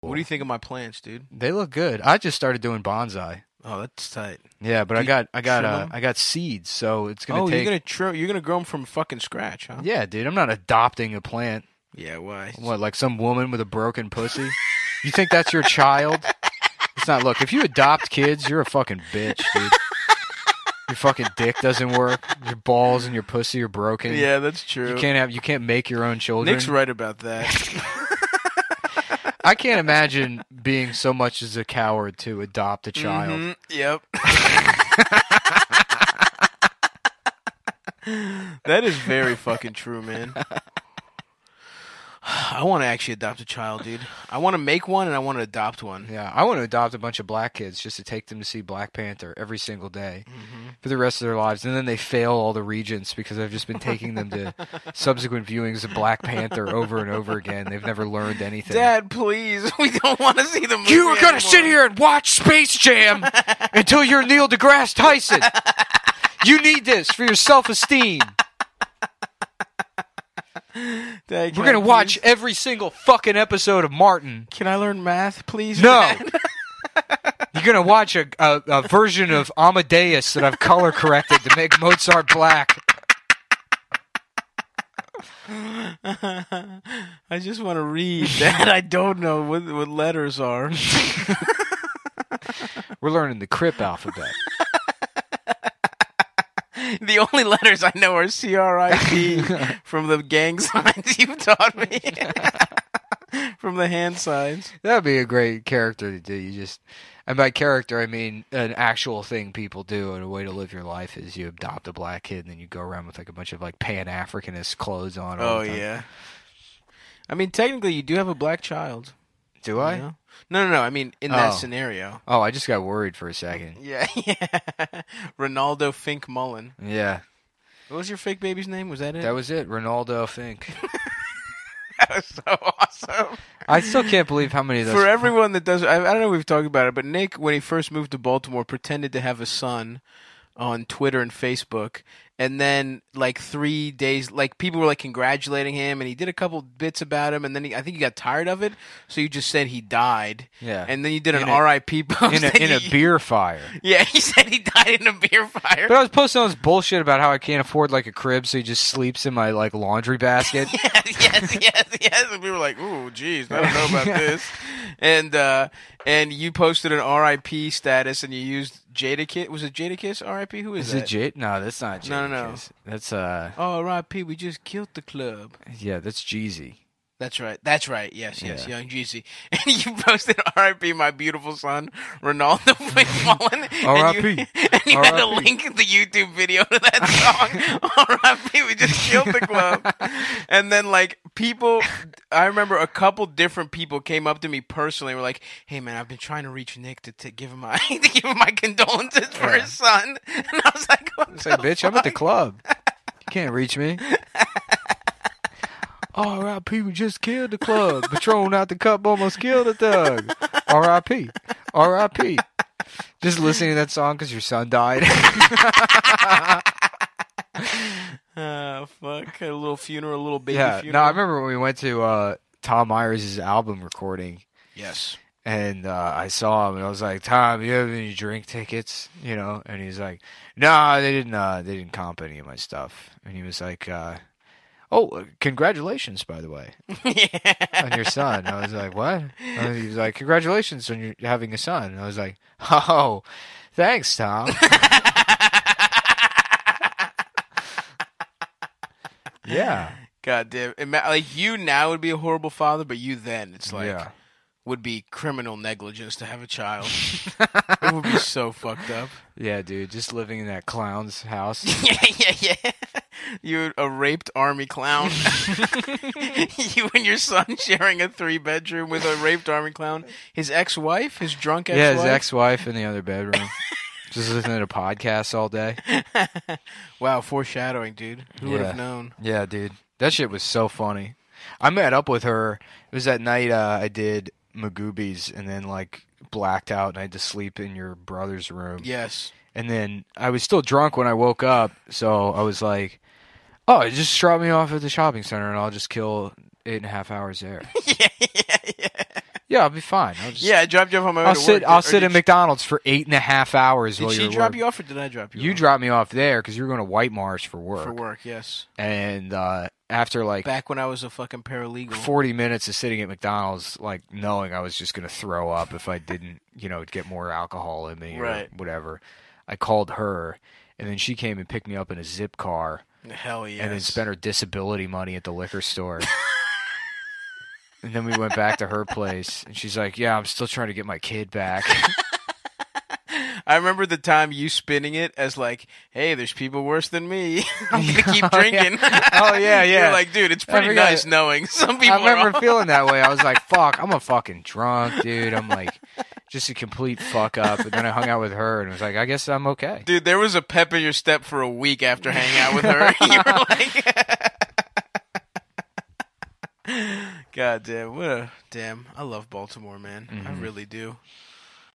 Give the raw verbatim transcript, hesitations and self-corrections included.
What do you think of my plants, dude? They look good. I just started doing bonsai. Oh, that's tight. Yeah, but Do I you got I got trim uh, 'em? I got seeds, so it's gonna oh, take. you're gonna tr- you're gonna grow them from fucking scratch, huh? Yeah, dude, I'm not adopting a plant. Yeah, why? What, like some woman with a broken pussy? You think that's your child? It's not. Look, if you adopt kids, you're a fucking bitch, dude. Your fucking dick doesn't work. Your balls and your pussy are broken. Yeah, that's true. You can't have. You can't make your own children. Nick's right about that. I can't imagine being so much as a coward to adopt a child. Mhm, Yep. That is very fucking true, man. I want to actually adopt a child, dude. I want to make one and I want to adopt one. Yeah, I want to adopt a bunch of black kids just to take them to see Black Panther every single day Mm-hmm. for the rest of their lives, and then they fail all the regents because I've just been taking them to subsequent viewings of Black Panther over and over again. They've never learned anything. Dad, please. We don't want to see the movie You are gonna anymore. sit here and watch Space Jam until you're Neil deGrasse Tyson. You need this for your self-esteem. Dad, can We're gonna I please- watch every single fucking episode of Martin. Can I learn math, please? No. Dad? You're gonna watch a, a, a version of Amadeus that I've color corrected to make Mozart black. I just want to read, Dad. I don't know what what letters are. We're learning the Crip alphabet. The only letters I know are C R I P from the gang signs you taught me. From the hand signs. That would be a great character to do. You just, and by character I mean an actual thing people do, and a way to live your life is you adopt a black kid and then you go around with like a bunch of like Pan-Africanist clothes on. all Oh, the time. yeah. I mean, technically, you do have a black child. Do I? You know? No, no, no. I mean, in that Oh. scenario. Oh, I just got worried for a second. Yeah, yeah. Ronaldo Fink Mullen. Yeah, What was your fake baby's name? Was that it? that was it. Ronaldo Fink. That was so awesome. I still can't believe how many of those. For everyone that does, I, I don't know if we've talked about it, but Nick, when he first moved to Baltimore, pretended to have a son on Twitter and Facebook. And then, like, three days, like, people were, like, congratulating him, and he did a couple bits about him, and then he, I think he got tired of it, so you just said he died. Yeah. And then you did an In a- R I P post. in a, and in a you- beer fire. Yeah, he said he died in a beer fire. But I was posting all this bullshit about how I can't afford like a crib, so he just sleeps in my like laundry basket. yes, yes, yes, yes. And we were like, "Ooh, geez, I don't know about this." And uh, and you posted an R I P status, and you used Jadakiss. Was it Jadakiss R I P? Who is, Is that? it Jade? No, that's not Jade. No, no, no. That's uh, Oh, R I P. We just killed the club. yeah, that's Jeezy. That's right. That's right. Yes, yes, Yeah. Young Jeezy. And you posted R I P my beautiful son, Ronaldo McMullen. R I P. And you, and you had to R I P. link the YouTube video to that song. R I P. We just killed the club. And then, like, people, I remember a couple different people came up to me personally and were like, "Hey, man, I've been trying to reach Nick to, to give him my to give him my condolences for Yeah. his son." And I was like, what It's the like, bitch, I'm at the fuck?" club. You can't reach me. R I P, we just killed the club. Patron out the cup almost killed a thug. R I P. R I P. Just listening to that song because your son died. Oh, fuck. Had a little funeral, a little baby yeah, no, funeral. I remember when we went to uh, Tom Myers' album recording. Yes. And uh, I saw him, and I was like, "Tom, you have any drink tickets?" You know, and he's like, "No, they didn't. Uh, they didn't comp any of my stuff." And he was like, uh, "Oh, uh, congratulations, by the way, on your son." I was like, "What?" And he was like, "Congratulations on your having a son." And I was like, "Oh, thanks, Tom." Yeah, God damn. Ima- Like, you now would be a horrible father, but you then, it's like, yeah. would be criminal negligence to have a child. It would be so fucked up. Yeah, dude, just living in that clown's house. Yeah, yeah, yeah. You a raped army clown. You and your son sharing a three bedroom with a raped army clown. His ex wife, his drunk ex Yeah, wife. his ex-wife in the other bedroom. Just listening to podcasts all day. Wow, foreshadowing, dude. Who would have Yeah. known? Yeah, dude. That shit was so funny. I met up with her. It was that night uh, I did Magoobies and then, like, blacked out and I had to sleep in your brother's room. Yes. And then I was still drunk when I woke up, so I was like, oh, just drop me off at the shopping center and I'll just kill eight and a half hours there. Yeah, yeah, yeah. Yeah, I'll be fine. I'll just, Yeah, I dropped you off on my way I'll to sit. work. I'll Or sit did at she- McDonald's for eight and a half hours Did while she you're drop work. you off, or did I drop you? You off? dropped me off there because you were going to White Marsh for work. For work, yes. And uh, after like Back when I was a fucking paralegal. forty minutes of sitting at McDonald's, like knowing I was just going to throw up if I didn't, you know, get more alcohol in me or Right. whatever, I called her, and then she came and picked me up in a Zip car. Hell yes. And then spent her disability money at the liquor store. And then we went back to her place, and she's like, "Yeah, I'm still trying to get my kid back." I remember the time you spinning it as like, "Hey, there's people worse than me. I'm gonna keep Oh, drinking." yeah. Oh, yeah, yeah. You're like, dude, it's pretty forgot. nice knowing some people. I remember are feeling that way. I was like, "Fuck, I'm a fucking drunk, dude. I'm like just a complete fuck up." And then I hung out with her, and was like, "I guess I'm okay." Dude, there was a pep in your step for a week after hanging out with her. You were like, God damn, what a damn! I love Baltimore, man. Mm-hmm. I really do.